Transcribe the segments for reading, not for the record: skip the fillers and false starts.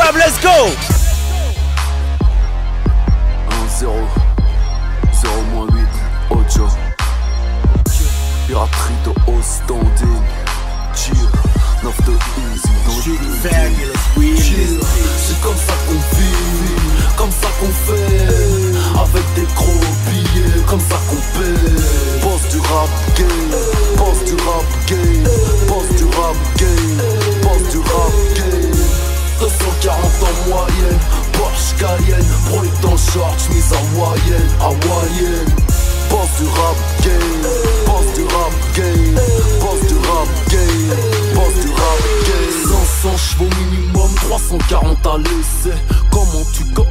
Dub, let's go. 1-0 0-8 Ocho Piraterie de haut standing. Chill 9 de easy dans le building. C'est comme ça qu'on vit, comme ça qu'on fait, avec des gros billets, comme ça qu'on paie. Boss du rap game, boss du rap game, boss du rap game, boss du rap game. 240 en moyenne, Porsche Cayenne, brolique dans le short, chemise hawaïenne. Boss du rap game, boss du rap game, boss du rap game, boss du rap game. 500 chevaux minimum, 340 à l'essai. Comment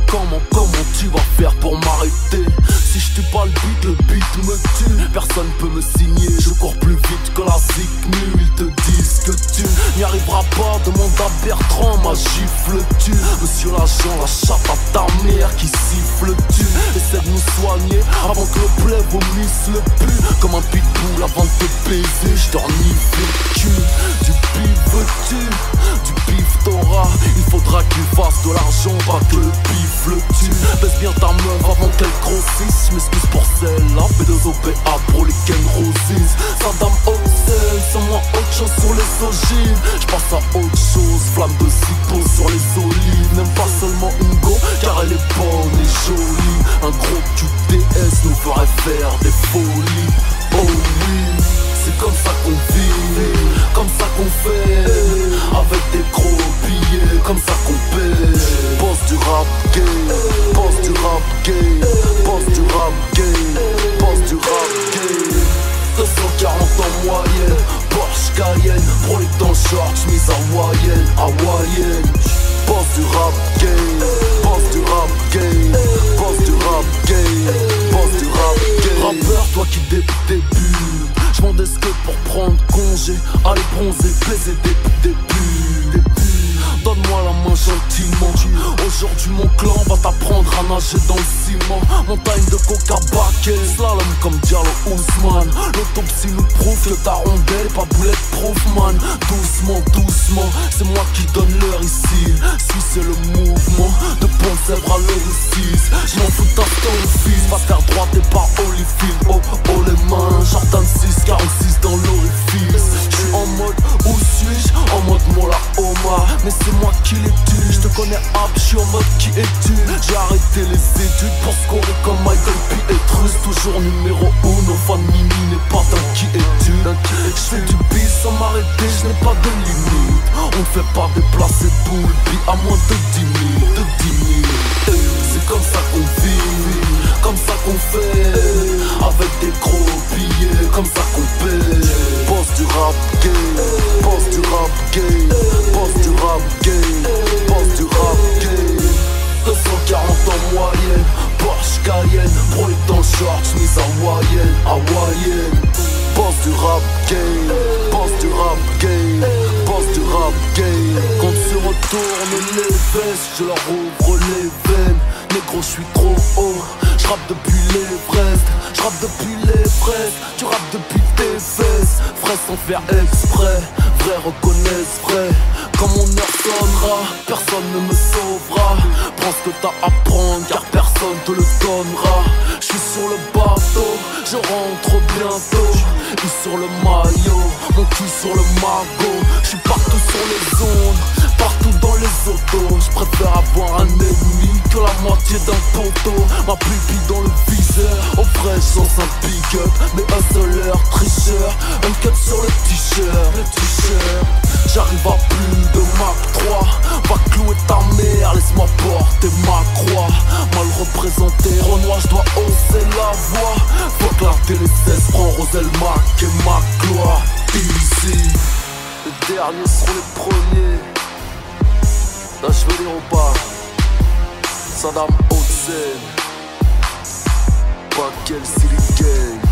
tu vas faire pour m'arrêter? Si je tue pas le beat me tue. Personne peut me signer, je cours plus vite que la zik nul. Ils te disent que tu n'y arriveras pas, demande à Bertrand, ma gifle-tu? Monsieur l'agent, la chatte à ta mère qui siffle-tu? Essaie de nous soigner avant que le play vomisse le pu. Comme un pitbull avant de te baiser, je t'en vécu. Du pif veux-tu? Du pif t'auras. Il faudra qu'il fasse de l'argent, pas que le pif le tue. Baisse bien ta meuf avant qu'elle grossisse. Je m'excuse pour celle-là, P2OPA pour les Ken Roses. Saddam Hussein, sans moi autre chose sur les ogives. J'passe à autre chose, flamme de Zippo sur les olives. N'aime pas seulement une go, car elle est bonne et jolie. Un gros QTS nous ferait faire des folies. Oh oui, c'est comme ça qu'on vit, comme ça qu'on fait, avec des gros billets, comme ça qu'on paie. Boss du rap game, boss du rap game, boss du rap game, boss du rap game. 240 en moyenne, Porsche Cayenne, brolique dans le short, chemise hawaïenne. Boss du rap game, boss du rap game, boss du rap game, boss du rap game. Rappeur, toi qui débute, j'm'en que pour prendre congé, aller bronzer, baiser des début. Donne-moi la main gentiment. Aujourd'hui mon clan va t'apprendre à nager dans le ciment. Montagne de coca baquet, slalom comme Diallo Ousmane. L'autopsie nous prouve que ta rondelle est pas bulletproof man. Doucement, c'est moi qui donne l'heure ici. Si c'est le mouvement de Pont-Sèvres à l'Euricis. J'm'en fous ta fils, va faire droite et pas Holyfield. Oh les mains, Jordan 6, 46 dans l'orifice. J'suis en mode, où suis-je? En mode Mola Omar. Mais c'est moi qui les tue, je te connais hop, je suis en mode qui es-tu? J'ai arrêté les études pour scorer comme Michael Pietrus. Toujours numéro 1, fan Mimi n'est pas d'un qui es-tu? Je fais du bis sans m'arrêter, je n'ai pas de limite. On ne fait pas déplacer boule, puis à moins de 10 000, C'est comme ça qu'on vit, comme ça qu'on fait, avec des gros billets, comme ça qu'on paie. Boss du rap game, boss du rap game, boss du rap game, boss du rap game. 240 en moyenne, Porsche Cayenne, brolique dans le short, chemise hawaïenne. Boss du rap game, boss du rap game, boss du rap game. Quand se retourne les vestes, je leur ouvre les veines. Négro, je suis trop haut, j'rappe depuis l'Everest, j'rappe depuis les fraises, tu rappes depuis tes fesses. Frais sans faire exprès, vrai reconnaissent vrai. Quand mon heure sonnera, personne ne me sauvera. Prends ce que t'as à prendre, car personne te le donnera. J'suis sur le bateau, je rentre bientôt. Il sur le maillot, mon cul sur le magot. J'suis partout sur les ondes, partout dans les autos. J'préfère avoir un ennemi que la moitié d'un poteau. Ma pupille dans le viseur, au vrai sens un big up. Mais hustler, tricheur, un cut sur le t-shirt. J'arrive à plus de Mac 3. Va clouer ta mère, laisse-moi porter ma croix. Mal représenté, Renoir, je dois hausser la voix. Faut que la télé cesse, prends Roselle Mac et ma gloire. Easy, les derniers seront les premiers. Là je veux dire au bas, Saddam Hussein, pas quel City Gang.